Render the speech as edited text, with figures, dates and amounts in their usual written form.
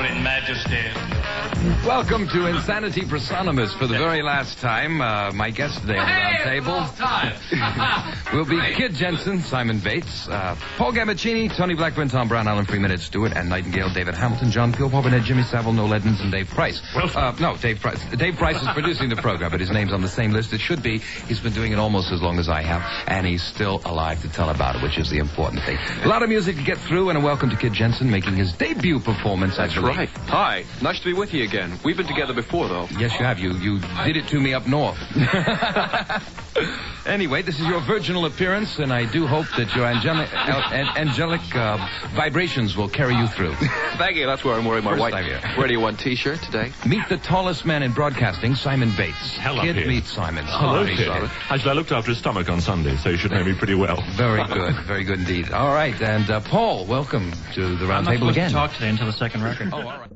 Sovereign Majesty. Welcome to Insanity Personamus for the very last time. My guest today on the round table will be Kid Jensen, Simon Bates, Paul Gambaccini, Tony Blackburn, Tom Brown, Alan Freeman, Ed Stewart, Ann Nightingale, David Hamilton, John Peel, Bob Burnett, Jimmy Savile, Noel Edmonds, and Dave Price. No, Dave Price. Dave Price is producing the program, but his name's on the same list. It should be. He's been doing it almost as long as I have, and he's still alive to tell about it, which is the important thing. A lot of music to get through, and a welcome to Kid Jensen making his debut performance. That's right. Hi. Nice to be with you again. We've been together before, though. Yes, you have. You did it to me up north. Anyway, this is your virginal appearance, and I do hope that your angelic vibrations will carry you through. Thank you. That's where I'm wearing my white Radio 1 T-shirt today. Meet the tallest man in broadcasting, Simon Bates. Hello, Kid, Kid. meet Simon. Hello, Kid. Actually, I looked after his stomach on Sunday, so you should know me pretty well. Very good. Very good indeed. All right, and Paul, welcome to the round table again. I'm not supposed to talk today until the second record. Oh, all right.